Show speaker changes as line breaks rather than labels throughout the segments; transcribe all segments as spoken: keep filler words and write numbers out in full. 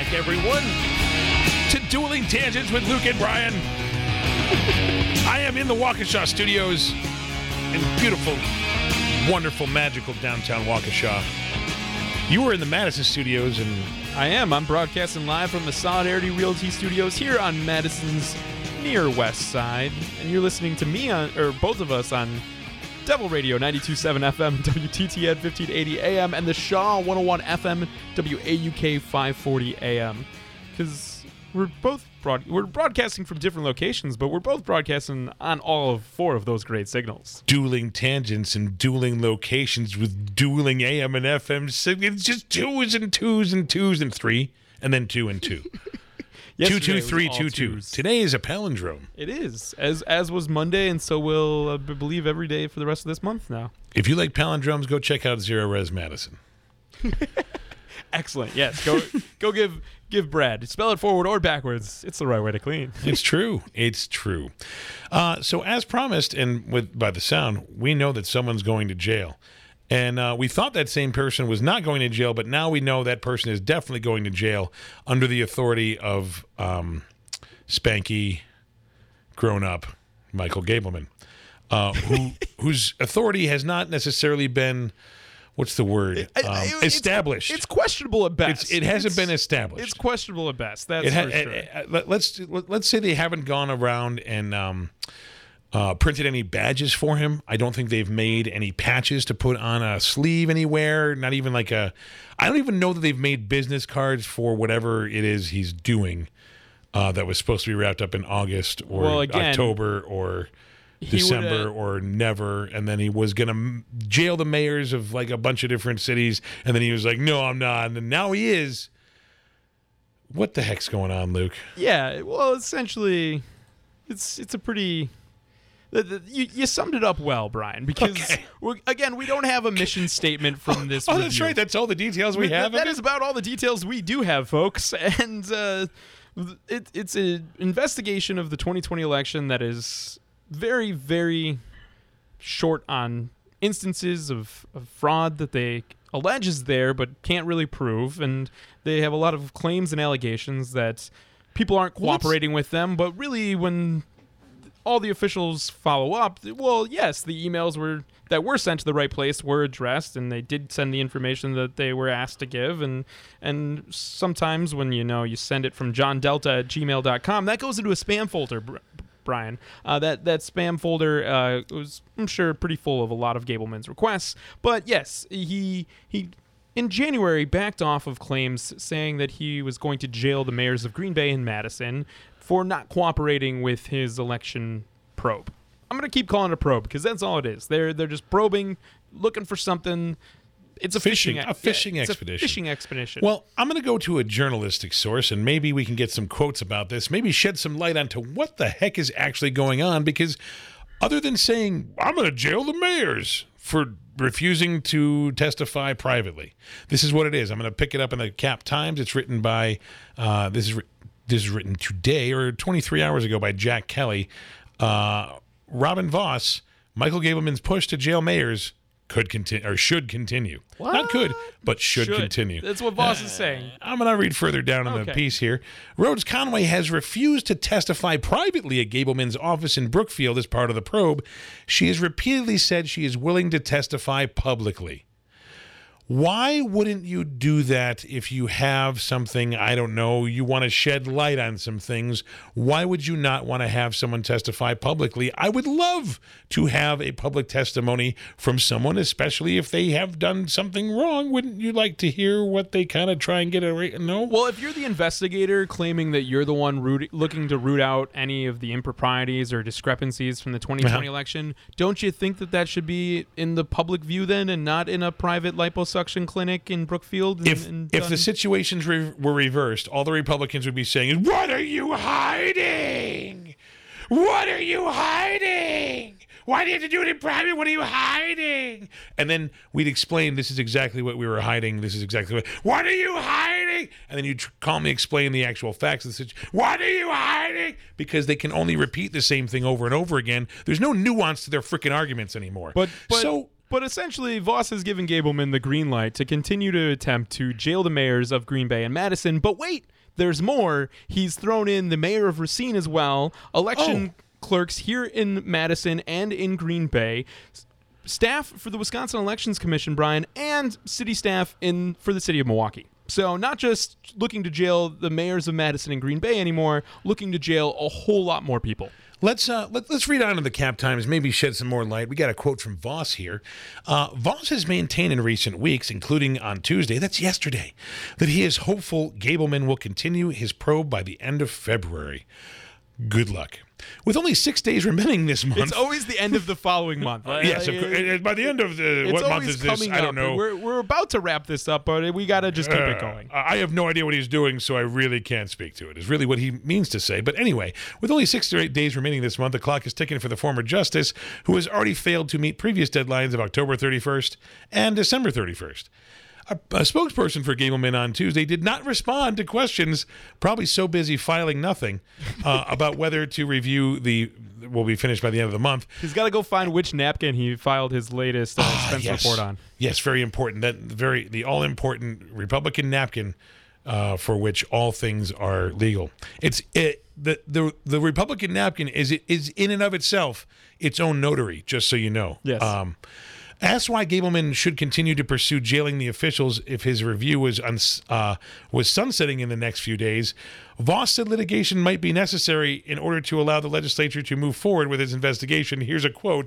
back, everyone, to Dueling Tangents with Luke and Brian. I am in the Waukesha studios in beautiful, wonderful, magical downtown Waukesha. You were in the Madison studios, and
I am. I'm broadcasting live from the Solidarity Realty Studios here on Madison's near west side, and you're listening to me on, or both of us on Devil Radio ninety-two point seven F M, W T T N fifteen eighty A M, and the Shaw one oh one F M, W A U K five forty A M. Because we're both broad, we're broadcasting from different locations, but we're both broadcasting on all of four of those great signals.
Dueling tangents and dueling locations with dueling A M and F M signals. It's just twos and twos and twos and three, and then two and two. Two, two, three, two, two. Today is a palindrome.
It is, as as was Monday, and so will uh, believe every day for the rest of this month now.
If you like palindromes, go check out Zero Res Madison.
Excellent. Yes, go go give give Brad. Spell it forward or backwards. It's the right way to clean.
It's true. It's true. Uh, so as promised, and with by the sound, we know that someone's going to jail. And uh, we thought that same person was not going to jail, but now we know that person is definitely going to jail under the authority of um, Spanky, grown-up Michael Gableman, uh, who whose authority has not necessarily been, what's the word, um,
it's,
established.
It's questionable at best.
It's, it hasn't
it's,
been established.
It's questionable at best. That's
it ha-
for sure.
it, it, let's let's say they haven't gone around and. Um, Uh, printed any badges for him. I don't think they've made any patches to put on a sleeve anywhere. Not even like a... I don't even know that they've made business cards for whatever it is he's doing uh, that was supposed to be wrapped up in August or
well, again,
October or December or never. And then he was going to jail the mayors of like a bunch of different cities. And then he was like, no, I'm not. And now he is. What the heck's going on, Luke?
Yeah, well, essentially, it's it's a pretty... The, the, you, you summed it up well, Brian, because,
okay.
we're, again, we don't have a mission statement from this
Oh,
review.
that's right. That's all the details we have.
That, that is about all the details we do have, folks. And uh, it, it's an investigation of the twenty twenty election that is very, very short on instances of, of fraud that they allege is there but can't really prove. And they have a lot of claims and allegations that people aren't cooperating What's... with them. But really, when... all the officials follow up, well, yes, the emails were that were sent to the right place were addressed, and they did send the information that they were asked to give. And and sometimes when, you know, you send it from john delta at gmail dot com, that goes into a spam folder, Brian. Uh, that, that spam folder uh, was, I'm sure, pretty full of a lot of Gableman's requests. But, yes, he he... in January, backed off of claims saying that he was going to jail the mayors of Green Bay and Madison for not cooperating with his election probe. I'm going to keep calling it a probe because that's all it is. They're they're just probing, looking for something. It's a
fishing,
fishing,
a fishing
yeah,
expedition.
It's a fishing expedition.
Well, I'm going to go to a journalistic source, and maybe we can get some quotes about this. Maybe shed some light onto what the heck is actually going on. Because other than saying I'm going to jail the mayors for refusing to testify privately, this is what it is. I'm going to pick it up in the Cap Times. It's written by uh, this is. This is written today or twenty-three hours ago by Jack Kelly. Uh, Robin Voss, Michael Gableman's push to jail mayors could continue or should continue.
What?
Not could, but should,
should.
continue.
That's what Voss uh, is saying.
I'm going to read further down in okay. the piece here. Rhodes Conway has refused to testify privately at Gableman's office in Brookfield as part of the probe. She has repeatedly said she is willing to testify publicly. Why wouldn't you do that if you have something, I don't know, you want to shed light on some things? Why would you not want to have someone testify publicly? I would love to have a public testimony from someone, especially if they have done something wrong. Wouldn't you like to hear what they kind of try and get a right? No?
Well, if you're the investigator claiming that you're the one root, looking to root out any of the improprieties or discrepancies from the twenty twenty uh-huh. election, don't you think that that should be in the public view then and not in a private liposuction clinic in Brookfield? And,
if
and
if the situations re- were reversed, all the Republicans would be saying, "What are you hiding? What are you hiding? Why do you have to do it in private? What are you hiding?" And then we'd explain, this is exactly what we were hiding. This is exactly what, what are you hiding? And then you'd tr- calmly explain the actual facts of the situation. What are you hiding? Because they can only repeat the same thing over and over again. There's no nuance to their freaking arguments anymore.
But, but
so...
But essentially, Voss has given Gableman the green light to continue to attempt to jail the mayors of Green Bay and Madison. But wait, there's more. He's thrown in the mayor of Racine as well, election
Oh.
clerks here in Madison and in Green Bay, staff for the Wisconsin Elections Commission, Brian, and city staff in for the city of Milwaukee. So not just looking to jail the mayors of Madison and Green Bay anymore, looking to jail a whole lot more people.
Let's uh, let, let's read on to the Cap Times, maybe shed some more light. We got a quote from Voss here. Uh, Voss has maintained in recent weeks, including on Tuesday, that's yesterday, that he is hopeful Gableman will continue his probe by the end of February. Good luck. With only six days remaining this month.
It's always the end of the following month.
Yes, of course. By the end of the, what month is this? I don't know.
We're, we're about to wrap this up, but we got to just keep
uh,
it going.
I have no idea what he's doing, so I really can't speak to it, is really what he means to say. But anyway, with only six or eight days remaining this month, the clock is ticking for the former justice, who has already failed to meet previous deadlines of October thirty-first and December thirty-first. A, a spokesperson for Gableman on Tuesday did not respond to questions, probably so busy filing nothing, uh, about whether to review the, will be finished by the end of the month.
He's got to go find which napkin he filed his latest uh, expense
ah, yes.
report on.
Yes, very important. That very the all-important Republican napkin uh, for which all things are legal. It's it, the the the Republican napkin is is in and of itself its own notary. Just so you know.
Yes.
Um, Asked why Gableman should continue to pursue jailing the officials if his review was uns- uh, was sunsetting in the next few days, Voss said litigation might be necessary in order to allow the legislature to move forward with its investigation. Here's a quote.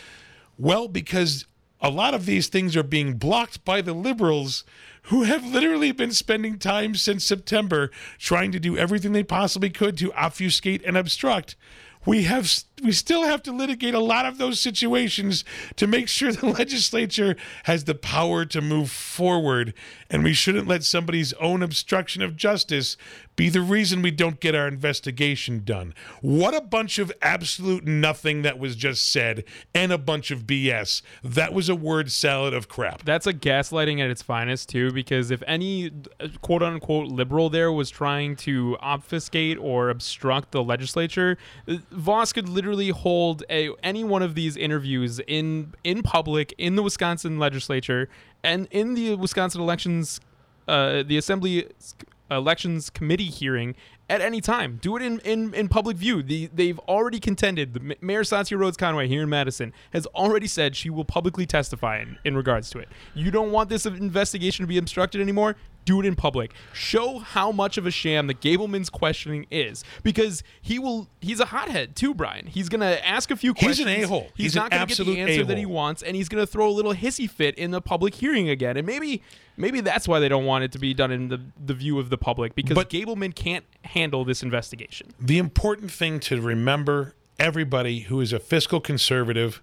Well, because a lot of these things are being blocked by the liberals, who have literally been spending time since September trying to do everything they possibly could to obfuscate and obstruct. We have we still have to litigate a lot of those situations to make sure the legislature has the power to move forward, and we shouldn't let somebody's own obstruction of justice be the reason we don't get our investigation done. What a bunch of absolute nothing that was just said, and a bunch of B S. That was a word salad of crap.
That's a gaslighting at its finest, too, because if any quote-unquote liberal there was trying to obfuscate or obstruct the legislature, Voss could literally hold a, any one of these interviews in in public in the Wisconsin legislature and in the Wisconsin elections, uh, the Assembly Elections Committee hearing at any time. Do it in, in, in public view. The, they've already contended. The Mayor Satya Rhodes Conway here in Madison has already said she will publicly testify in, in regards to it. You don't want this investigation to be obstructed anymore? Do it in public. Show how much of a sham the Gableman's questioning is, because he will. He's a hothead too, Brian. He's gonna ask a few questions.
He's an a-hole.
He's,
He's
not
an
gonna get the
absolute
answer
a-hole.
that he wants, and he's gonna throw a little hissy fit in the public hearing again. And maybe, maybe that's why they don't want it to be done in the the view of the public, because
But-
Gableman can't handle this investigation.
The important thing to remember, everybody who is a fiscal conservative,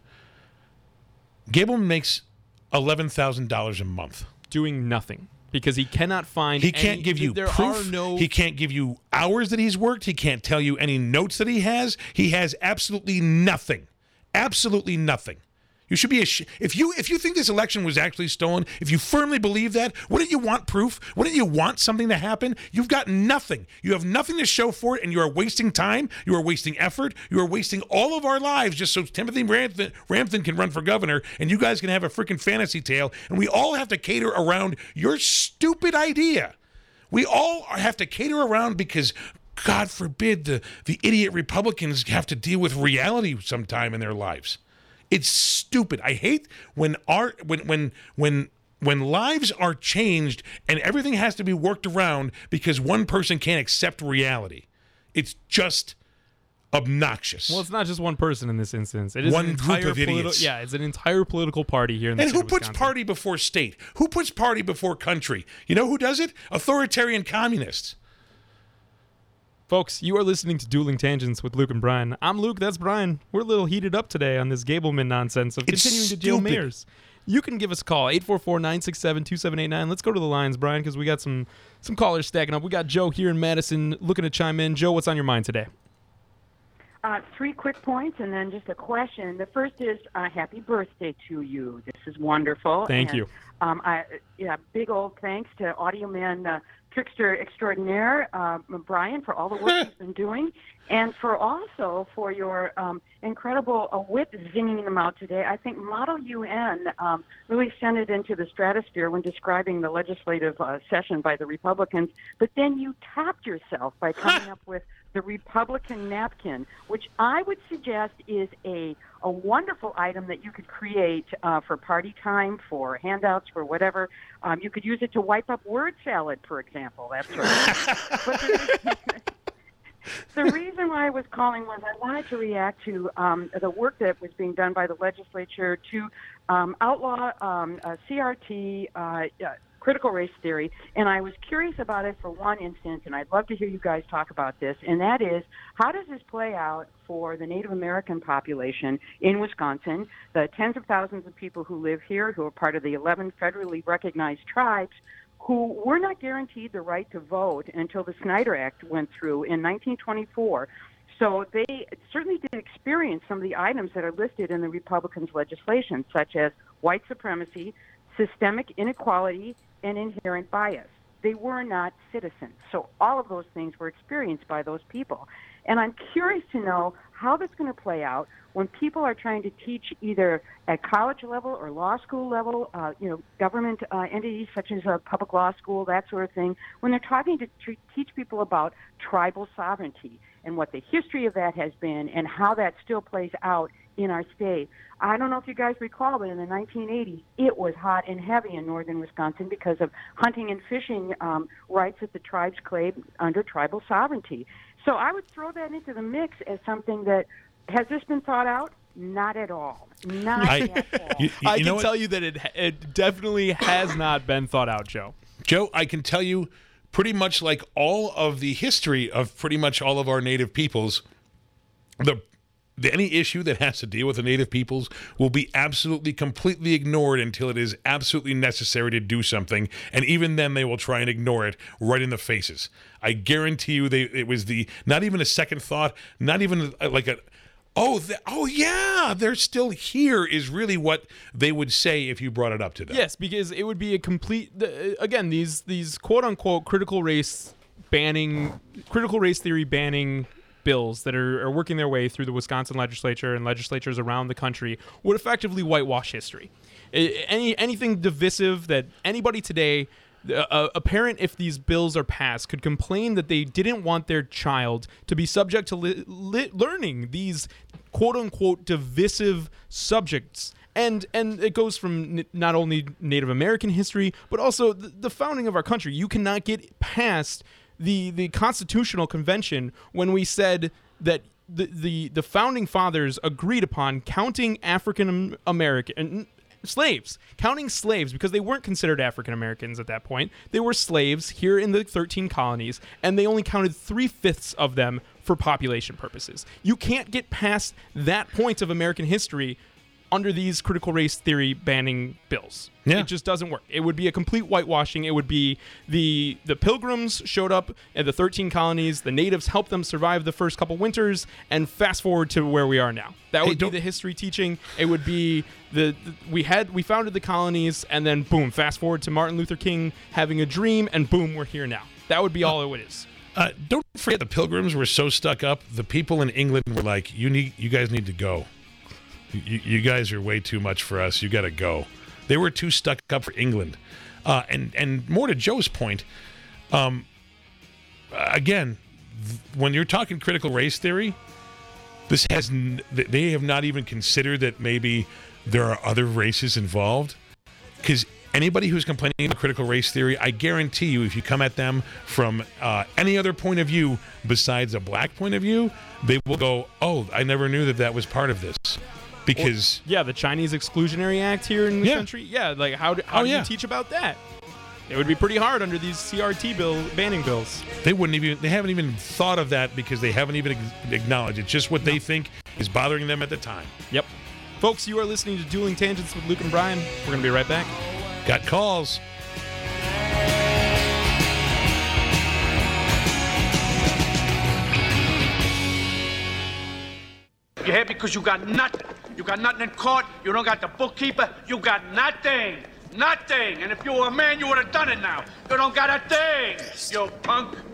Gableman makes eleven thousand dollars a month.
Doing nothing. Because he cannot find.
He can't
any,
give you
there
proof.
Are no,
he can't give you hours that he's worked. He can't tell you any notes that he has. He has absolutely nothing. Absolutely nothing. You should be a sh- if you if you think this election was actually stolen, if you firmly believe that, wouldn't you want proof? Wouldn't you want something to happen? You've got nothing. You have nothing to show for it, and you are wasting time. You are wasting effort. You are wasting all of our lives just so Timothy Ramthun, Ramthun can run for governor, and you guys can have a freaking fantasy tale, and we all have to cater around your stupid idea. We all have to cater around because, God forbid, the the idiot Republicans have to deal with reality sometime in their lives. It's stupid. I hate when our when when when when lives are changed and everything has to be worked around because one person can't accept reality. It's just obnoxious.
Well, it's not just one person in this instance. It is
One
an entire
group of
politi-
idiots.
Yeah, it's an entire political party here in the
And
state
who
of
puts
Wisconsin.
party before state? Who puts party before country? You know who does it? Authoritarian communists.
Folks, you are listening to Dueling Tangents with Luke and Brian. I'm Luke, that's Brian. We're a little heated up today on this Gableman nonsense of
It's
continuing to deal
stupid.
mayors. You can give us a call, eight four four, nine six seven, two seven eight nine. Let's go to the lines, Brian, because we got some some callers stacking up. We got Joe here in Madison looking to chime in. Joe, what's on your mind today?
Uh, three quick points and then just a question. The first is uh, happy birthday to you. This is wonderful.
Thank
and,
you.
Um, I, yeah, big old thanks to Audio Man uh, trickster extraordinaire, uh, Brian, for all the work he's been doing, and for also for your um, incredible uh, wit zinging them out today. I think Model U N um, really sent it into the stratosphere when describing the legislative uh, session by the Republicans, but then you topped yourself by coming up with the Republican napkin, which I would suggest is a, a wonderful item that you could create uh, for party time, for handouts, for whatever. Um, you could use it to wipe up word salad, for example. That's right. But the, the reason why I was calling was I wanted to react to um, the work that was being done by the legislature to um, outlaw um, uh, C R T, uh, uh, critical race theory, and I was curious about it for one instance, and I'd love to hear you guys talk about this, and that is, how does this play out for the Native American population in Wisconsin, the tens of thousands of people who live here, who are part of the eleven federally recognized tribes, who were not guaranteed the right to vote until the Snyder Act went through in nineteen twenty-four. So they certainly did experience some of the items that are listed in the Republicans' legislation, such as white supremacy, systemic inequality, and inherent bias. They were not citizens. So all of those things were experienced by those people. And I'm curious to know how that's going to play out when people are trying to teach either at college level or law school level, uh, you know, government uh, entities such as a public law school, that sort of thing, when they're talking to t- teach people about tribal sovereignty and what the history of that has been and how that still plays out in our state. I don't know if you guys recall, but in the nineteen eighties, it was hot and heavy in northern Wisconsin because of hunting and fishing um, rights that the tribes claimed under tribal sovereignty. So I would throw that into the mix as something that, has this been thought out? Not at all. Not
I,
at all.
You, you
I can
know
tell
what?
you that it it definitely has not been thought out, Joe.
Joe, I can tell you pretty much like all of the history of pretty much all of our native peoples, the The, any issue that has to deal with the native peoples will be absolutely, completely ignored until it is absolutely necessary to do something. And even then, they will try and ignore it right in the faces. I guarantee you they, it was the not even a second thought, not even like a, oh, the, oh yeah, they're still here is really what they would say if you brought it up to them.
Yes, because it would be a complete, the, again, these, these quote-unquote critical race banning, critical race theory banning bills that are, are working their way through the Wisconsin legislature and legislatures around the country would effectively whitewash history. Any anything divisive that anybody today, a, a parent, if these bills are passed, could complain that they didn't want their child to be subject to li- li- learning these quote-unquote divisive subjects. And and it goes from n- not only Native American history, but also the, the founding of our country. You cannot get past the the Constitutional Convention when we said that the the, the founding fathers agreed upon counting African American slaves, counting slaves, because they weren't considered African Americans at that point. They were slaves here in the thirteen colonies, and they only counted three-fifths of them for population purposes. You can't get past that point of American history under these critical race theory banning bills.
Yeah.
It just doesn't work. It would be a complete whitewashing. It would be the the Pilgrims showed up at the thirteen colonies, the natives helped them survive the first couple winters, and fast forward to where we are now. That would
Hey,
be the history teaching. It would be the, the we had we founded the colonies, and then boom, fast forward to Martin Luther King having a dream, and boom, we're here now. That would be all it is.
Uh, don't forget the Pilgrims were so stuck up. The people in England were like, "You need, you guys need to go. You, you guys are way too much for us. You got to go." They were too stuck up for England. Uh, and and more to Joe's point, um, again, th- when you're talking critical race theory, this has n- they have not even considered that maybe there are other races involved. Because anybody who's complaining about critical race theory, I guarantee you, if you come at them from uh, any other point of view besides a black point of view, they will go, "Oh, I never knew that that was part of this." Because
Or, yeah, the Chinese Exclusionary Act here in the
Yeah.
country. Yeah, like how do, how
Oh,
do
yeah.
you teach about that? It would be pretty hard under these C R T bill banning bills.
they wouldn't even they haven't even thought of that because they haven't even acknowledged it. Just what they think is bothering them at the time.
Yep. Folks, you are listening to Dueling Tangents with Luke and Brian. We're going to be right back.
Got calls.
You're here because you got nothing. You got nothing in court. You don't got the bookkeeper. You got nothing. Nothing. And if you were a man, you would have done it now. You don't got a thing, you punk.